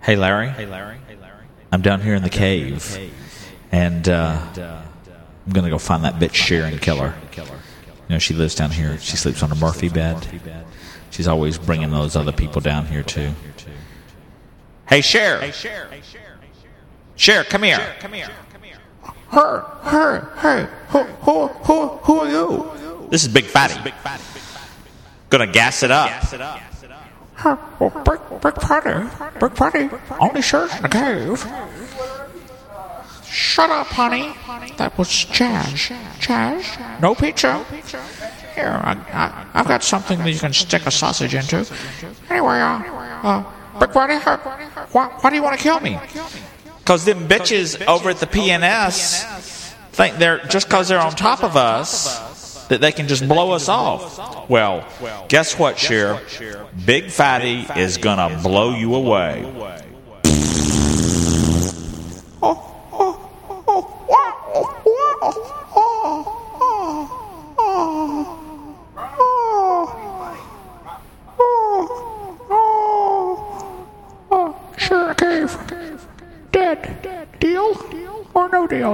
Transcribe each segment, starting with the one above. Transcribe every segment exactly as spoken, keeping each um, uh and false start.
Hey Larry. Hey Larry. Hey Larry. I'm down here in the cave, and uh, I'm gonna go find that bitch Cher and kill her. You know, she lives down here. She sleeps on a Murphy bed. She's always bringing those other people down here too. Hey Cher. Hey Cher. Cher, come here. Come here. Her, her, hey, who, who, who, who are you? This is Big Fatty. Gonna gas it up. Her, well, Big, Big Fatty, Big Fatty, only shirt in the cave. Shut up, honey. That was Chaz. Chaz, no pizza. Here, I, I, I've got something that you can stick a sausage into. Anyway, uh, uh, Big Fatty, uh, why, why do you want to kill me? Because them bitches over at the P N S think they're just because they're on top of us that they can just blow us off. Well, guess what, Cher? Big Fatty is gonna blow you away. Sure, cave. Dead. Deal or no deal?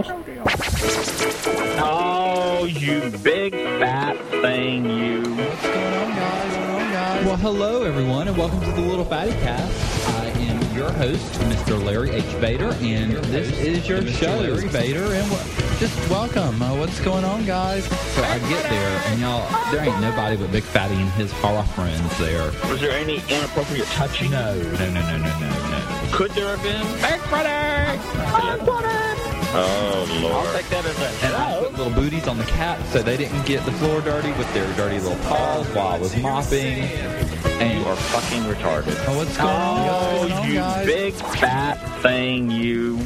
Oh, you big fat thing, you. What's going on, guys? Well, hello, everyone, and welcome to the Little Fatty Cast. I am your host, Mister Larry H. Vader, and this is your show, Larry Vader, and w- just welcome. Uh, what's going on, guys? So I get there, and y'all, there ain't nobody but Big Fatty and his horror friends there. Was there any inappropriate touching? No, no, no, no, no, no, no. Could there have been? Big Fatty! Big Fatty! Oh, Lord. I'll take that as a And I put little booties on the cat so they didn't get the floor dirty with their dirty little paws while I was mopping. And You are fucking retarded. oh, what's going on, guys? Oh, What's going on, you guys? big fat thing, you.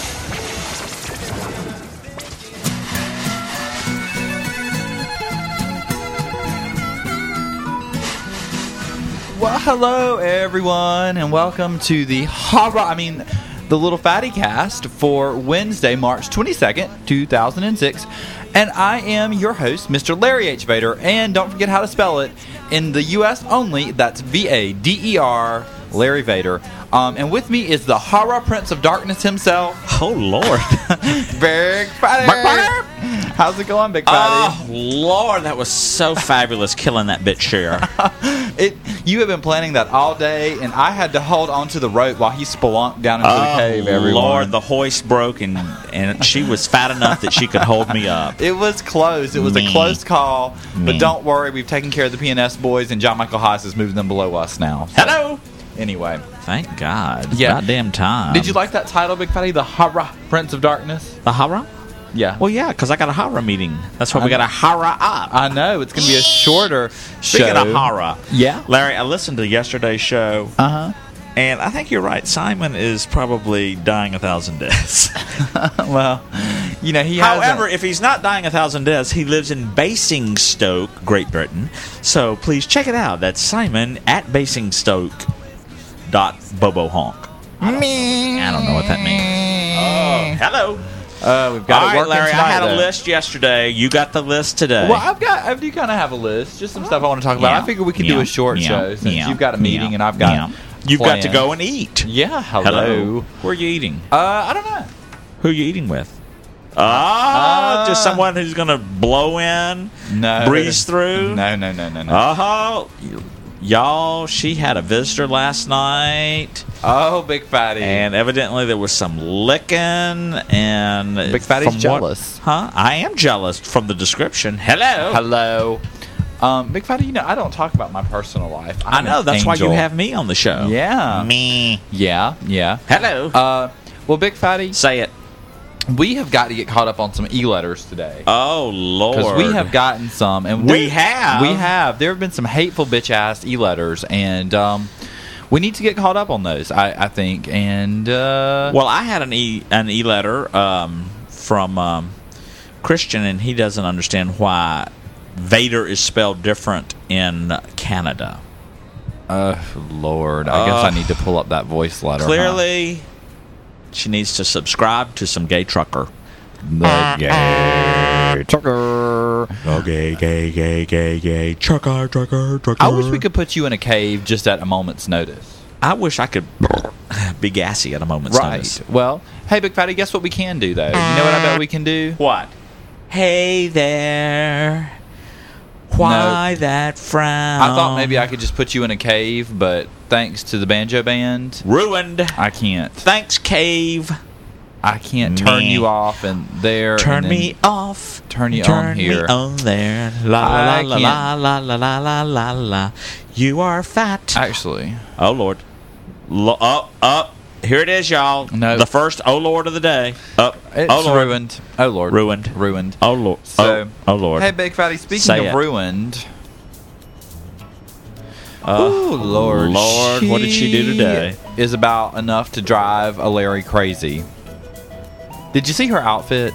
Well, hello everyone, and welcome to the horror. I mean, the Little Fatty Cast for Wednesday, March twenty-second, two thousand six. And I am your host, Mister Larry H. Vader. And don't forget how to spell it. In the U S only, that's V A D E R, Larry Vader. Um, and with me is the horror prince of darkness himself, Oh Lord. Big Fatty. How's it going, Big Fatty? Oh Lord, that was so fabulous killing that bitch Cher. It, you have been planning that all day, and I had to hold onto the rope while he spelunked down into the Oh cave, everyone. Lord, the hoist broke and, and she was fat enough that she could hold me up. It was close. It was Me. a close call. Me. But don't worry, we've taken care of the P N S boys, and John Michael Haas is moving them below us now. So, Hello. anyway. Thank God. Yeah. Goddamn time. Did you like that title, Big Fatty? The Horror Prince of Darkness? the horror? Yeah. Well, yeah, because I got a horror meeting. That's why we got a horror up. I know. It's going to be a shorter Speaking show. of horror, Yeah. Larry, I listened to yesterday's show, Uh-huh. and I think you're right. Simon is probably dying a thousand deaths. Well, you know, he has. However, if he's not dying a thousand deaths, he lives in Basingstoke, Great Britain. So please check it out. That's Simon at Basingstoke dot Bobo Honk. I don't, I don't know what that means. Oh, hello. Uh, we've got All it right, working Larry, tonight, I had a though. list yesterday. You got the list today. Well, I've got. I do kind of have a list. Just some stuff I want to talk about. Yeah. I figure we could Yeah. do a short Yeah. show since Yeah. you've got a meeting Yeah. and I've got. Yeah. You've got to plans. go and eat. Yeah. Hello. Hello. Where are you eating? Uh, I don't know. Who are you eating with? Ah, Uh, just someone who's going to blow in, No. breeze through. No, no, no, no, no. Oh, y'all, she had a visitor last night, oh, Big Fatty. and evidently there was some licking, and Big Fatty's from what- jealous. huh? I am jealous from the description. Hello. Hello. Um, Big Fatty, you know, I don't talk about my personal life. I I'm know, an that's why angel. you have me on the show. Yeah. Me. Yeah, yeah. Hello. Uh, well, Big Fatty, Say it. we have got to get caught up on some e-letters today. Oh, Lord. Because we have gotten some, and We there- have? we have. There have been some hateful bitch ass e letters, and um, we need to get caught up on those. I, I think, and uh, Well, I had an e an e letter um, from um, Christian, and he doesn't understand why Vader is spelled different in Canada. uh, Lord, I guess Uh, I need to pull up that voice letter. huh? Clearly, she needs to subscribe to some gay trucker. the gay trucker. Oh, gay, gay, gay, gay, gay, trucker, trucker, trucker. I wish we could put you in a cave just at a moment's notice. I wish I could. be gassy at a moment's Right. notice. Well, hey, Big Fatty, guess what we can do, though? You know what I bet we can do? What? Hey there. Why that frown? I thought maybe I could just put you in a cave, but thanks to the banjo band, Ruined. I can't. Thanks, cave. I can't turn Me. you off and there. Turn and then me off. Turn you Turn on here. me on there. La la I la la can't- la la la la la la. You are fat. Actually, Oh Lord. Lo- up, up. Here it is, y'all. No. The first Oh Lord of the day. Up. it's oh Lord. ruined. Oh Lord, Ruined. ruined. Oh Lord. So, oh, oh Lord. Hey, Big Fatty. Speaking Say of it. ruined. Oh Ooh, Lord. Lord, what did she do today? Is about enough to drive a Larry crazy. Did you see her outfit?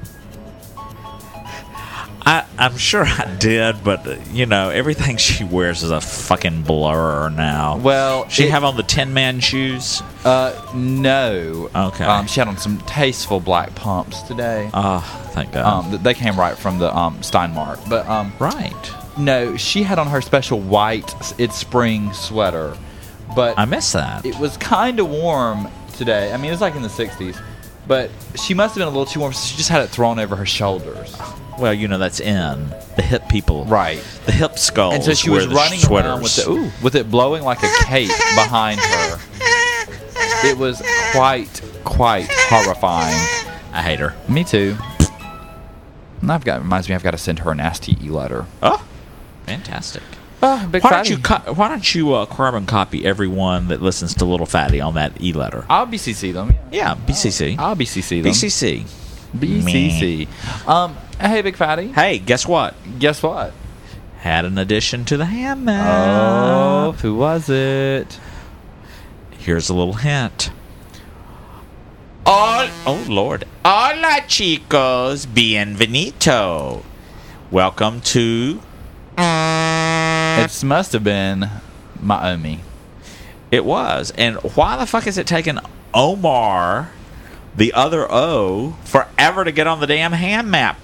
I, I'm sure I did, but uh, you know, everything she wears is a fucking blur now. Well, she it- have on the Tin Man shoes. Uh, no. Okay. Um, she had on some tasteful black pumps today. Oh, thank God. Um, th- they came right from the um Steinmark, but um, right. no, she had on her special white It's Spring sweater, but I missed that. it was kind of warm today. I mean, it was like in the sixties, but she must have been a little too warm, so she just had it thrown over her shoulders. Well, you know that's in the hip people, Right. The hip skulls. And so she wear was the running sweaters. around with the ooh, with it blowing like a cape behind her. It was quite, quite horrifying. I hate her. Me too. And I've got reminds me I've got to send her a nasty e-letter. Oh, fantastic. Oh, big Why fatty. don't you co- Why don't you uh, carbon copy everyone that listens to Little Fatty on that e-letter? I'll B C C them. Yeah, B C C. I'll B C C them. B C C. B C C. Um, hey, Big Fatty. Hey, guess what? Guess what? Had an addition to the ham map. Oh, who was it? Here's a little hint. All, oh Lord. Hola chicos, bienvenido. Welcome to. It must have been Maomi. It was. And why the fuck is it taking Omar, the other O, forever to get on the damn ham map?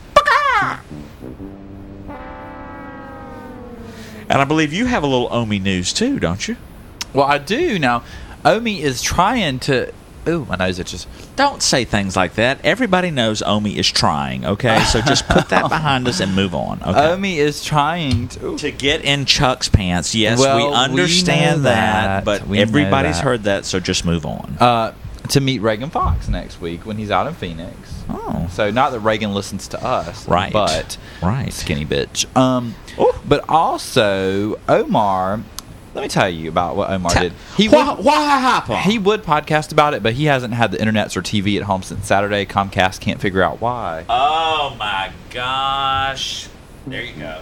And I believe you have a little Omi news too, don't you? Well, I do now. Omi is trying to. Ooh, my nose itches. Don't say things like that. Everybody knows Omi is trying, okay? So just put that behind us and move on, okay? Omi is trying to. To get in Chuck's pants. Yes, Well, we we understand know that, that. but We know everybody's that. heard that, so just move on. Uh, to meet Reagan Fox next week when he's out in Phoenix. Oh. So not that Reagan listens to us, Right. But Right. skinny bitch. Um, Ooh. but also Omar. Let me tell you about what Omar Ta- did. He Wha- would, what happened? he would podcast about it, but he hasn't had the internet or T V at home since Saturday. Comcast can't figure out why. Oh my gosh. There you go.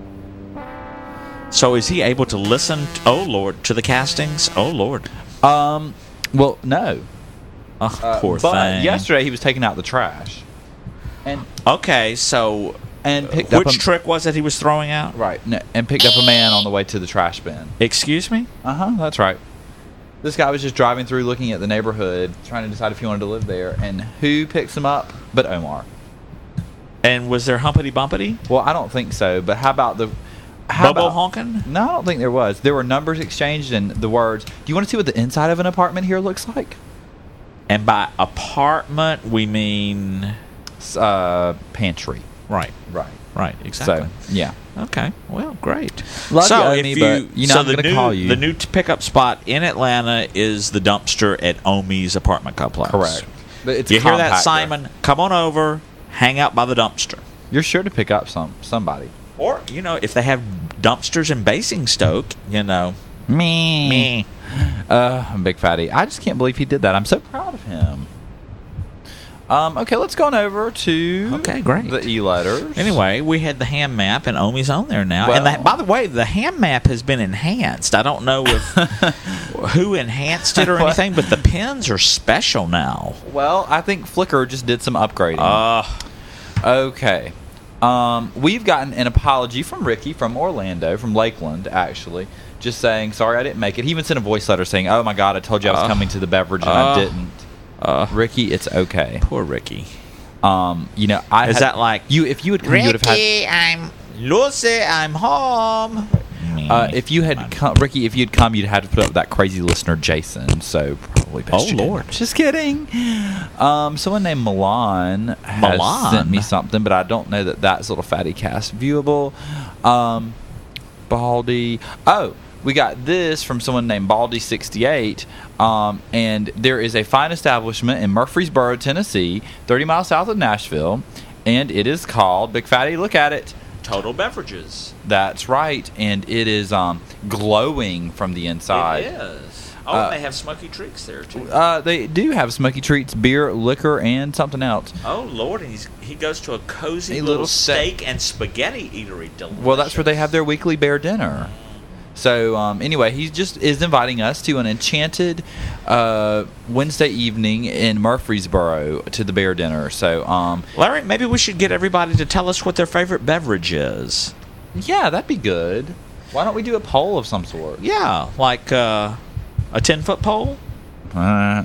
So is he able to listen, to, oh Lord, to the castings? Oh Lord. Um, well, no. Oh, Uh, poor but thing. yesterday he was taking out the trash, and Okay, so and picked which up a, trick was it he was throwing out? right, no, and picked up a man on the way to the trash bin. Excuse me? Uh huh. That's right. This guy was just driving through, looking at the neighborhood, trying to decide if he wanted to live there, and who picks him up but Omar? And was there humpity bumpity? Well, I don't think so. But how about the how Bubble about, honking? No, I don't think there was. There were numbers exchanged and the words. Do you want to see what the inside of an apartment here looks like? And by apartment, we mean. S- Uh, pantry. Right, Right. right, exactly. So yeah. Okay, well, great. Love so you, if Omi, you, but you know so I'm the gonna new, call you. The new t- pickup spot in Atlanta is the dumpster at Omi's apartment complex. Correct. But it's You hear that, compactor. Simon? Come on over, hang out by the dumpster. You're sure to pick up some somebody. Or, you know, if they have dumpsters in Basingstoke, you know. Me. Me. Uh, Big Fatty. I just can't believe he did that. I'm so proud of him. Um, okay, let's go on over to Okay, great. the e-letters. Anyway, we had the ham map, and Omi's on there now. and Well- the, by the way, the ham map has been enhanced. I don't know if who enhanced it or What? anything, but the pins are special now. Well, I think Flickr just did some upgrading. Uh, okay. Um, we've gotten an apology from Ricky from Orlando, from Lakeland, actually, just saying, sorry I didn't make it. He even sent a voice letter saying, oh my God, I told you I was Uh, coming to the beverage and uh, I didn't. uh, Ricky, it's okay. poor Ricky. Um, you know, I Is had- that like, you? If you had come, you would have had. Ricky, I'm Lucy, I'm home. Uh, Uh, if you had come, Ricky, if you'd come, you'd have to put up with that crazy listener, Jason. So probably best Oh, you didn't. Lord. Just kidding. Um, someone named Milan has Milan? sent me something, but I don't know that that's Little Fatty Cast viewable. Um, Baldy. Oh, we got this from someone named Baldy sixty-eight. Um, and there is a fine establishment in Murfreesboro, Tennessee, thirty miles south of Nashville, and it is called Big Fatty. Look at it. Total Beverages. That's right, and it is um, glowing from the inside. It is. Oh, Uh, and they have smoky treats there too. Uh, they do have smoky treats, beer, liquor, and something else. Oh Lord, and he's, he goes to a cozy A little, little steak and spaghetti eatery. Delicious. Well, that's where they have their weekly bear dinner. So um, anyway, he just is inviting us to an enchanted uh, Wednesday evening in Murfreesboro to the bear dinner. So um, Larry, maybe we should get everybody to tell us what their favorite beverage is. yeah, that'd be good. Why don't we do a poll of some sort? Yeah, like uh, a ten foot pole. Uh,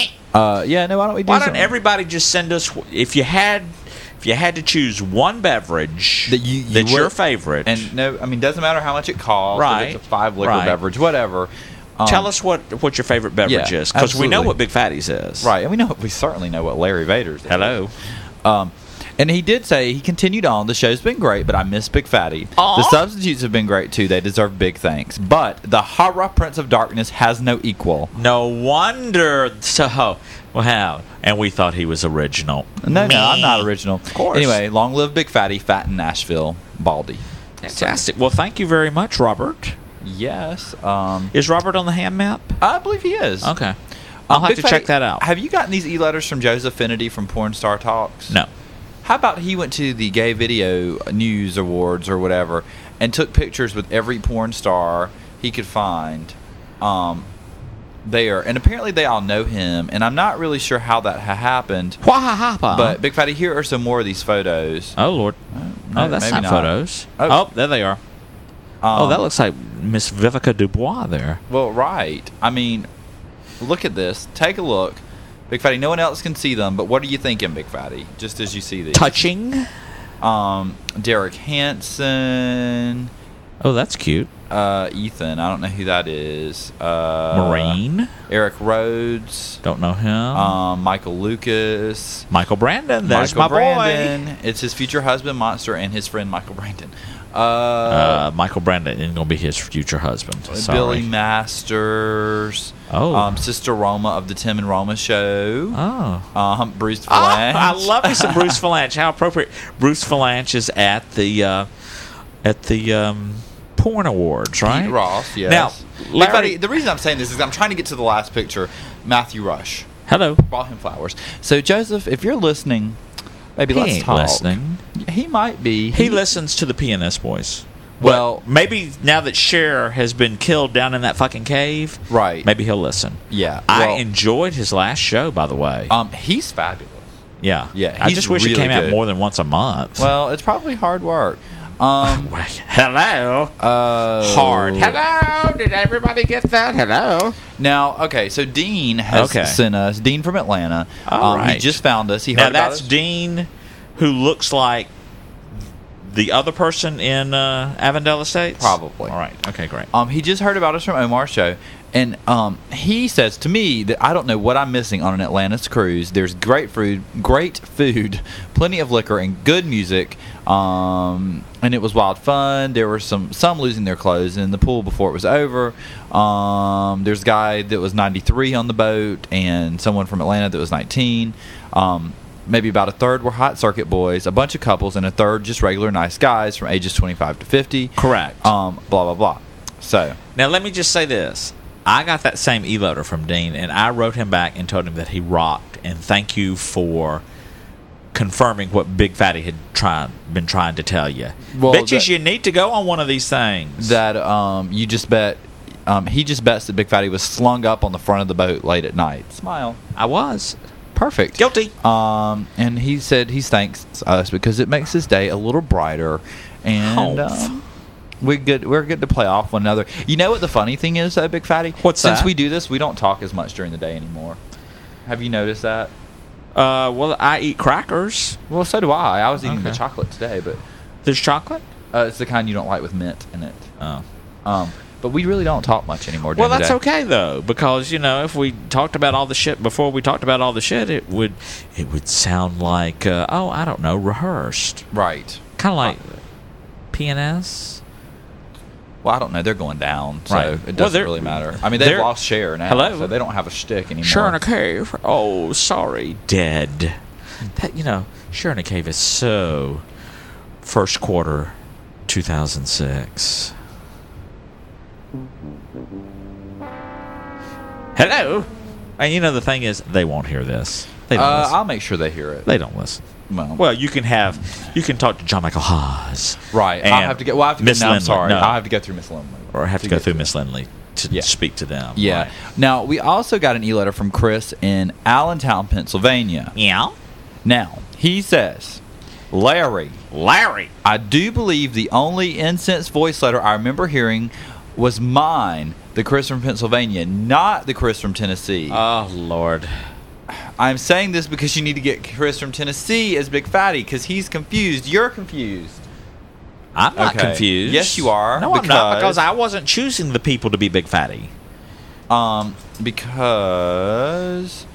uh, yeah, no, why don't we do Why don't something? everybody just send us if you had if you had to choose one beverage That you- you that's would- your favorite, And no, I mean, doesn't matter how much it costs. Right, If it's a five liquor right. beverage, whatever. Um, tell us what what your favorite beverage yeah, is, because we know absolutely. what Big Fatty's is. Right, and we know we certainly know what Larry Vader's. is. Hello. Um, and he did say he continued on. The show's been great, but I miss Big Fatty. Aw. The substitutes have been great too. They deserve big thanks. But the Horror Prince of Darkness has no equal. No wonder. So, wow. And we thought he was original. No, Me. no, I'm not original. Of course. Anyway, long live Big Fatty, fat in Nashville, Baldy. Fantastic. Well, thank you very much, Robert. Yes, um, Is Robert on the ham map? I believe he is. Okay. I'll Um, have Big to Fatty, check that out. Have you gotten these e-letters from Joseph Finity from Porn Star Talks? No. How about he went to the Gay Video News Awards or whatever and took pictures with every porn star he could find um, there. And apparently they all know him. And I'm not really sure how that ha- happened. Wah-ha-ha-pa. But, Big Fatty, here are some more of these photos. Oh, Lord. no, oh, that's maybe not, not. photos. Oh. Oh. there they are. Um, oh, that looks like Miss Vivica Dubois there. Well, right. I mean, look at this. Take a look. Big Fatty, no one else can see them, but what are you thinking, Big Fatty, just as you see these? Touching. Um, Derek Hansen, Oh, that's cute. uh, Ethan, I don't know who that is. Uh, Marine. Eric Rhodes, Don't know him. um, Michael Lucas, Michael Brandon. There's Michael my Brandon. It's his future husband, Monster, and his friend, Michael Brandon. Uh, boy. Uh, Michael Brandon isn't going to be his future husband. Sorry. Billy Masters. Oh. Um, Sister Roma of the Tim and Roma Show. Oh. Um, Bruce Oh, Valanche. I love me some Bruce Valanche. How appropriate. Bruce Valanche is at the uh, at the um, porn awards, right? Pete Ross, yes. Now, Big Larry- Fatty, the reason I'm saying this is I'm trying to get to the last picture. Matthew Rush. Hello. Brought him flowers. So, Joseph, if you're listening, maybe He let's ain't talk. listening. He might be. He listens to the P N S boys. Well- But maybe now that Cher has been killed down in that fucking cave, Right. maybe he'll listen. Yeah. I well, enjoyed his last show, by the way. um, he's fabulous. yeah. yeah, I he's just wish it really came out good. more than once a month. Well, it's probably hard work. Um, Hello. uh, Hard. Hello, did everybody get that? Hello. Now, okay, so Dean has Okay. sent us, Dean from Atlanta. All um, He right. just found us. He Now heard about that's us. Dean, who looks like the other person in uh, Avondale Estates? Probably. All right. Okay, great. Um, he just heard about us from Omar's show, and um, he says to me that I don't know what I'm missing on an Atlantis cruise. There's great food, great food, plenty of liquor, and good music. Um, and it was wild fun. There were some some losing their clothes in the pool before it was over. Um, there's a guy that was ninety-three on the boat, and someone from Atlanta that was nineteen. Um, maybe about a third were hot circuit boys, a bunch of couples, and a third just regular nice guys from ages twenty-five to fifty. Correct. Um, blah blah blah. So Now, let me just say this. I got that same e-letter from Dean, and I wrote him back and told him that he rocked, and thank you for confirming what Big Fatty had tried, been trying to tell you. Well, Bitches, that- you need to go on one of these things. that um, you just bet. Um, he just bets that Big Fatty was slung up on the front of the boat late at night. Smile. I was. Perfect. Guilty. Um, and he said he thanks us because it makes his day a little brighter, and Humph. um, we good. We're good to play off one another. You know what the funny thing is, though, Big Fatty? What's Since that? we do this, we don't talk as much during the day anymore. Have you noticed that? Uh, well, I eat crackers. Well, so do I. I was eating the Okay. chocolate today, but There's chocolate? uh, it's the kind you don't like with mint in it. Oh. Um, but we really don't talk much anymore. Well, during that's the day. okay though, because you know, if we talked about all the shit before we talked about all the shit, it would it would sound like uh, oh, I don't know, rehearsed, Right. kind of like P N S. Well, I don't know. They're going down, so Right. it Well, doesn't they're- really matter. I mean, they've they're- lost share now, Hello? so they don't have a shtick anymore. Sure in a cave. Oh, sorry, dead. That you know, Sure in a Cave is so first quarter, two thousand six. Hello. And you know the thing is, they won't hear this. They don't Uh, listen. I'll make sure they hear it. They don't listen. Well, Well, you can have, you can talk to John Michael Haas, right. and I have to get. Well, I have to Miss go. No, I'm Lindley. sorry. No. I have to go through Miss Lindley. or have to go get through to Miss Lindley to Yeah. speak to them. Yeah. Right. Now we also got an e-letter from Chris in Allentown, Pennsylvania. Yeah. Now he says, Larry, Larry. I do believe the only incensed voice letter I remember hearing was mine, the Chris from Pennsylvania, not the Chris from Tennessee. Oh Lord. I'm saying this because you need to get Chris from Tennessee as Big Fatty because he's confused. You're confused. I'm not Okay. confused. Yes, you are, No, I'm not, because- because I wasn't choosing the people to be Big Fatty. Um, because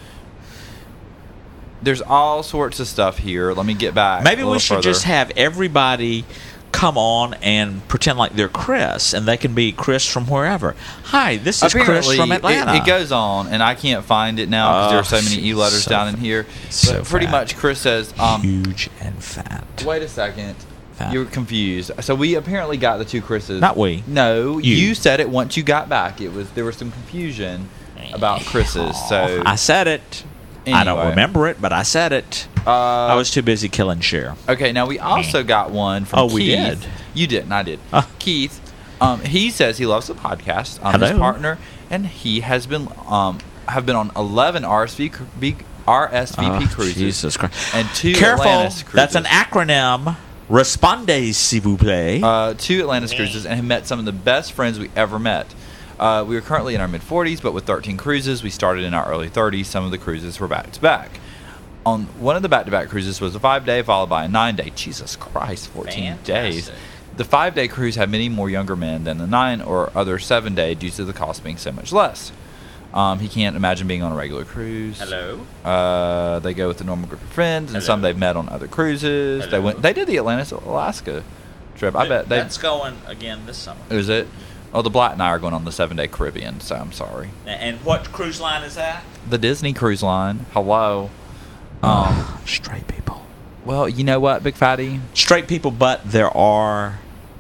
there's all sorts of stuff here. Let me get back. Maybe a we little should further. just have everybody come on and pretend like they're Chris, and they can be Chris from wherever. Hi, this is Chris Apparently, from it- Atlanta. It, goes on, and I can't find it now because Oh, there are so many e-letters so down in fat. here. So but pretty fat. much, Chris says, um, Huge and fat. wait a second. Fat. You're confused. So we apparently got the two Chris's. Not we. No, You. you. said it once you got back. It was there was some confusion about Chris's. So I said it. I don't Anyway. remember it, but I said it. uh, I was too busy killing Cher. Okay, now we also got one from Oh, Keith. we did? You didn't, I did. Uh. Keith, um, he says he loves the podcast. Um, his Hello. partner, and he has been um, have been on eleven R S V P, R S V P Oh, cruises Jesus Christ. and two Careful. Atlantis cruises. That's an acronym. Respondez, s'il vous plaît. Uh, two Atlantis cruises, and have met some of the best friends we ever met. Uh, we are currently in our mid forties, but with thirteen cruises, we started in our early thirties. Some of the cruises were back to back. On one of the back-to-back cruises was a five-day followed by a nine-day. Jesus Christ, fourteen days. Fantastic. The five-day cruise had many more younger men than the nine or other seven-day due to the cost being so much less. Um, he can't imagine being on a regular cruise. Hello? Uh, they go with a normal group of friends, and Hello? some they've met on other cruises. They Hello? went. They did the Atlantis Alaska trip. I bet they. That's going again this summer. Is it? Oh, the Blatt and I are going on the seven-day Caribbean, so I'm sorry. And what cruise line is that? The Disney Cruise Line. Hello. Um, Straight people. well, you know what, Big Fatty? Straight people, but there are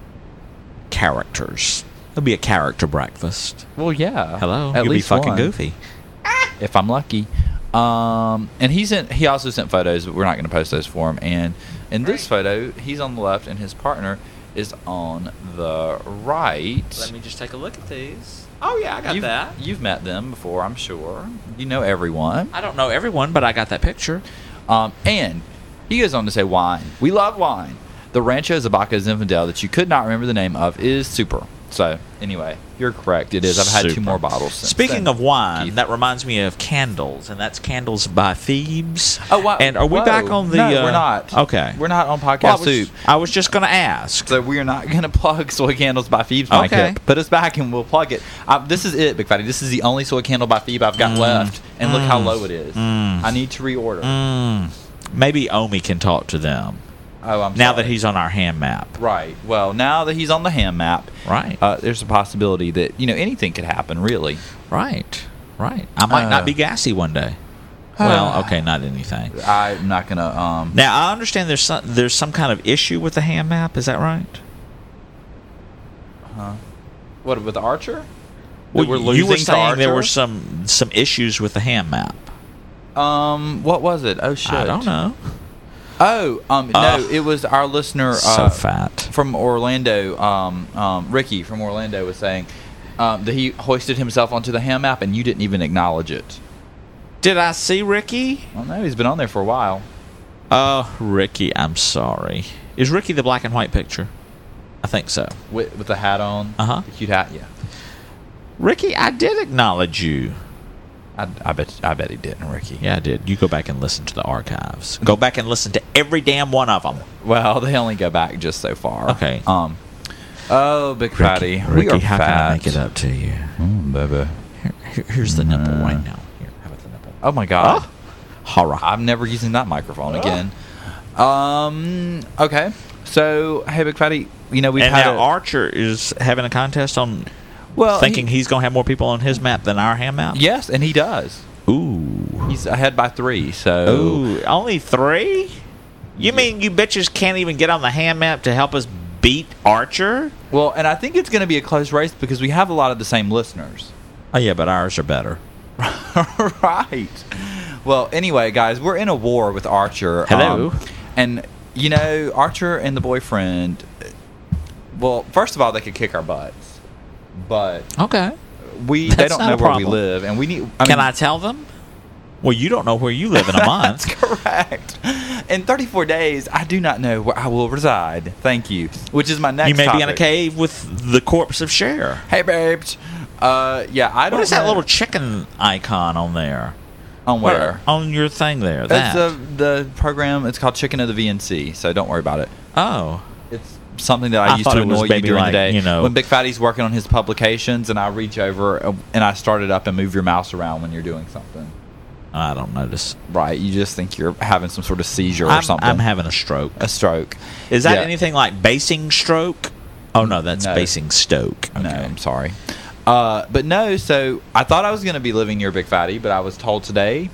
characters. There'll be a character breakfast. Well, yeah. Hello? At You'll least be fucking one, goofy. if I'm lucky. Um, and he sent. He also sent photos, but we're not going to post those for him. And in this photo, he's on the left, and his partner is on the right. Let me just take a look at these. Oh, yeah, I got you've, that. You've met them before, I'm sure. You know everyone. I don't know everyone, but I got that picture. Um, and he goes on to say wine. We love wine. The Rancho Zabaca Zinfandel that you could not remember the name of is super. So, anyway, you're correct. It is. I've had two Super. more bottles since Speaking then. of wine, Keith. that reminds me of candles, and that's Candles by Thebes. Oh, wow. And are we Whoa. back on the... No, uh, we're not. Okay. We're not on Podcast Well, I was, Soup. I was just going to ask. So we are not going to plug Soy Candles by Phoebe's Mike Okay. Hip. Put us back and we'll plug it. Uh, this is it, Big Fatty. This is the only Soy Candle by Phoebe I've got left. And look how low it is. Mm. I need to reorder. Mm, maybe Omi can talk to them Oh, I'm now sorry. that he's on our hand map. Right. Well, now that he's on the ham map, Right. uh, there's a possibility that, you know, anything could happen, really. Right. Right. I might not Uh. be gassy one day. Well, okay, not anything. I'm not going to... Um, Now, I understand there's some, there's some kind of issue with the hand map. Is that right? what, with Archer? Well, That we're you were losing to saying there Archer? were some some issues with the hand map. Um, what was it? Oh, shit. I don't know. Oh, um, Ugh. no, it was our listener... So uh, fat. from Orlando, um, um, Ricky from Orlando was saying um, that he hoisted himself onto the ham map and you didn't even acknowledge it. Did I see Ricky? Well, no, he's been on there for a while. Oh, Ricky, I'm sorry. Is Ricky the black and white picture? I think so. With, with the hat on. Uh-huh. The cute hat, yeah. Ricky, I did acknowledge you. I, I bet I bet he didn't, Ricky. Yeah, I did. You go back and listen to the archives. Go back and listen to every damn one of them. Well, they only go back just so far. Okay. Um, Oh, Big Fatty. Ricky, we Ricky are how fat. can I make it up to you? Mm, baby. Here, here- here's the nipple right now. Here, how about the nipple? Oh, my God. Oh. Horror. I'm never using that microphone again. Um. Okay. So, hey, Big Fatty, you know, we've and had now a, Archer is having a contest on well, thinking he- he's going to have more people on his map than our hand map. Yes, and he does. Ooh. He's ahead by three, so... Ooh. Only three? You mean you bitches can't even get on the hand map to help us beat Archer? Well, and I think it's going to be a close race because we have a lot of the same listeners. Oh, yeah, but ours are better. Right. Well, anyway, guys, we're in a war with Archer. Hello. Um, and, you know, Archer and the boyfriend... Well, first of all, they could kick our butts. But Okay. we they That's don't not know a where we problem. live. And we need... I Can mean, I tell them? Well, you don't know where you live in a That's month. correct. In thirty-four days, I do not know where I will reside. Thank you. Which is my next You may topic. be in a cave with the corpse of Cher. Hey, babes. Uh, yeah, I don't What is that know- little chicken icon on there? On where? On your thing there. That's That. the, the program. It's called Chicken of the V N C, so don't worry about it. Oh. It's something that I, I used thought to it was annoy you maybe during like, the day. you know- when Big Fatty's working on his publications, and I reach over uh, and I start it up and move your mouse around when you're doing something. I don't notice. Right? You just think you're having some sort of seizure or I'm, something. I'm having a stroke. a stroke. Is that Yeah. anything like basing stroke? Oh, no, that's No. basing stoke. Okay. No, I'm sorry. Uh, but no, so I thought I was going to be living near Big Fatty, but I was told today.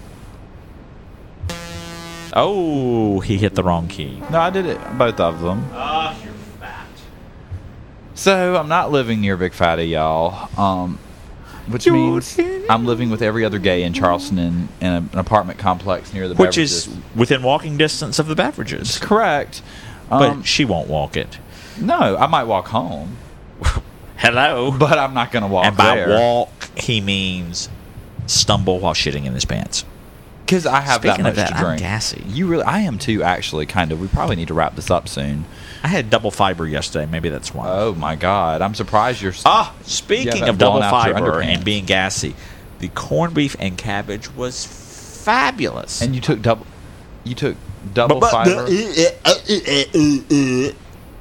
Oh, he hit the wrong key. No, I did it. Both of them. Oh, you're fat. So I'm not living near Big Fatty, y'all. Um, which means I'm living with every other gay in Charleston in, in a, an apartment complex near the Which beverages. is within walking distance of the beverages. correct. But Um, she won't walk it. no, I might walk home, Hello. but I'm not going to walk and by there walk, he means stumble while shitting in his pants. because I have Speaking that of much that, to drink. I'm gassy. You really, I am too. Actually, kind of. We probably need to wrap this up soon. I had double fiber yesterday. Maybe that's why. Oh my God, I'm surprised you're. Ah, Yeah, speaking that of double blown out your fiber underpants. and being gassy, the corned beef and cabbage was fabulous. And you took double. You took double But- but fiber. the-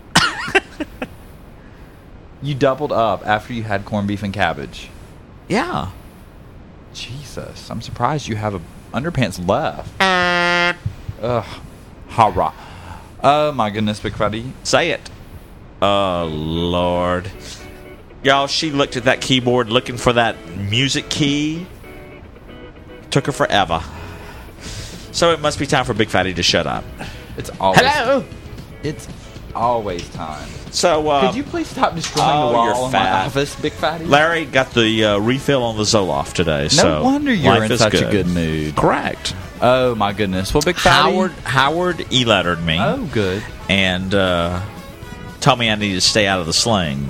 You doubled up after you had corned beef and cabbage. yeah. Jesus, I'm surprised you have a underpants left. Ugh, hurrah! Oh my goodness, Big Fatty. Say it. Oh, Lord. Y'all, she looked at that keyboard looking for that music key. Took her forever. So it must be time for Big Fatty to shut up. It's always. Hello. It's always time. So, uh, Could you please stop destroying oh, the wall you're in my fat. office, Big Fatty? Larry got the uh, refill on the Zoloft today. No so wonder you're life in is such good. a good mood. Correct. Oh my goodness. Well, Big Fatty. Howard Howard e-lettered me Oh, good. and uh, told me I needed to stay out of the sling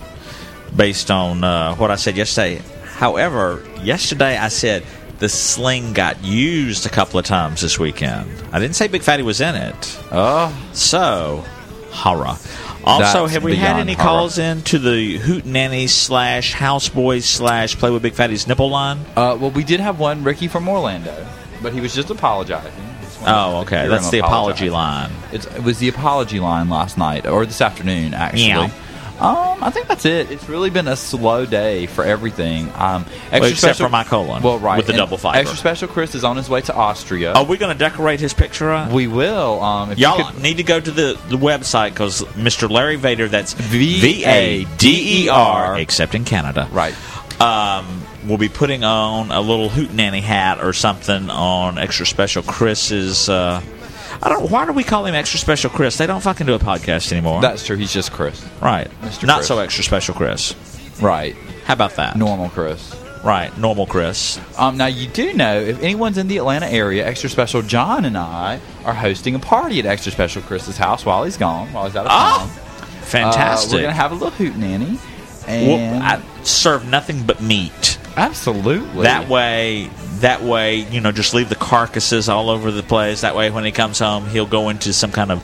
based on uh, what I said yesterday. However, yesterday I said the sling got used a couple of times this weekend. I didn't say Big Fatty was in it. Oh, So, horror. Also, That's have we had beyond any horror. calls in to the Hootenanny slash Houseboys slash Play with Big Fatty's nipple line? uh, well, we did have one, Ricky from Orlando, but he was just apologizing. Just wanted Oh, to okay. hear That's him the apology apologize. line. It's, it was the apology line last night, or this afternoon, actually. Yeah. Um, I think that's it. It's really been a slow day for everything. Um, extra Well, except special, for my colon. Well, right. With the and double fiber. Extra special Chris is on his way to Austria. Are we going to decorate his picture up? We will. Um, if Y'all you could, need to go to the, the website because Mister Larry Vader, that's V V A D E R, R, except in Canada. right. Um, we'll be putting on a little Hootenanny hat or something on Extra Special Chris's. Uh, I don't. Why do we call him Extra Special Chris? They don't fucking do a podcast anymore. That's true. He's just Chris. right. Mister Not Chris. so Extra Special Chris. Right. How about that? Normal Chris. Right. Normal Chris. Um, now, you do know, if anyone's in the Atlanta area, Extra Special John and I are hosting a party at Extra Special Chris's house while he's gone, while he's out of Ah, town. fantastic. Uh, we're going to have a little hootenanny. Well, And I serve nothing but meat. absolutely. That way, that way, you know, just leave the carcasses all over the place. That way, when he comes home, he'll go into some kind of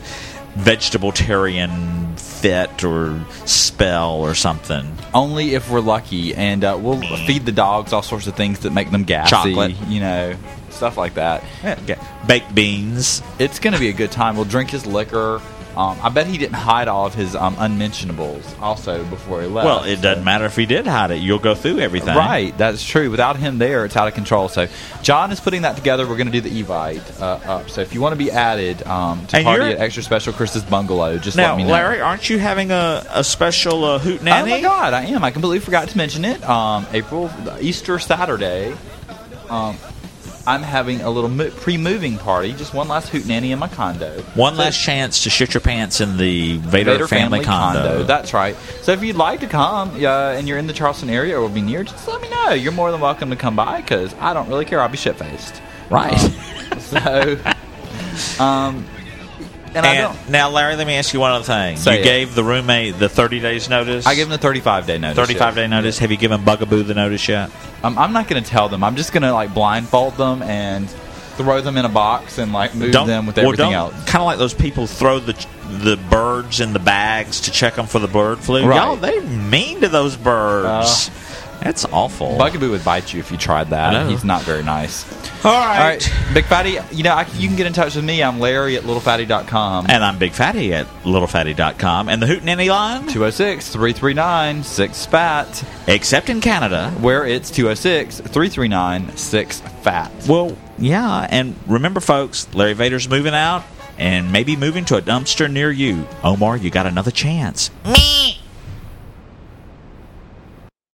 vegetable-tarian fit or spell or something. Only if we're lucky. And uh, we'll feed the dogs all sorts of things that make them gassy. Chocolate. You know, stuff like that. Baked beans. It's going to be a good time. We'll drink his liquor. Um, I bet he didn't hide all of his um, unmentionables also before he left. Well, it doesn't matter if he did hide it. You'll go through everything. Right, that's true. Without him there, it's out of control. So John is putting that together. We're going to do the Evite uh, up. So if you want to be added um, to And party you're- at Extra Special Chris's Bungalow, just Now, let me know. Larry, aren't you having a, a special uh, hoot Oh nanny? my God, I am. I completely forgot to mention it. Um, April, Easter Saturday, um, I'm having a little mo- pre-moving party. Just one last hootenanny in my condo. One So- last chance to shit your pants in the Vader, Vader family, condo. That's right. So if you'd like to come uh, and you're in the Charleston area or will be near, just let me know. You're more than welcome to come by because I don't really care. I'll be shit-faced. Right. Um, so, um, and, I And don't. now, Larry, let me ask you one other thing. Say you it. gave the roommate the thirty days notice? I give them a thirty-five day notice. thirty-five day notice. Have you given Bugaboo the notice yet? Um, I'm not going to tell them. I'm just going to like blindfold them and throw them in a box and like move Don't, them with well, everything don't, else. Kind of like those people throw the the birds in the bags to check them for the bird flu. Right. Y'all, they mean to those birds. That's awful. Bugaboo would bite you if you tried that. I know. He's not very nice. All All right. right, Big Fatty, you know, I, you can get in touch with me. I'm Larry at little fatty dot com. And I'm Big Fatty at little fatty dot com. And the Hootenanny line? two oh six, three three nine, six F A T, Except in Canada. where it's two oh six, three three nine, six F A T. Well, yeah. And remember, folks, Larry Vader's moving out and maybe moving to a dumpster near you. Omar, you got another chance. Me.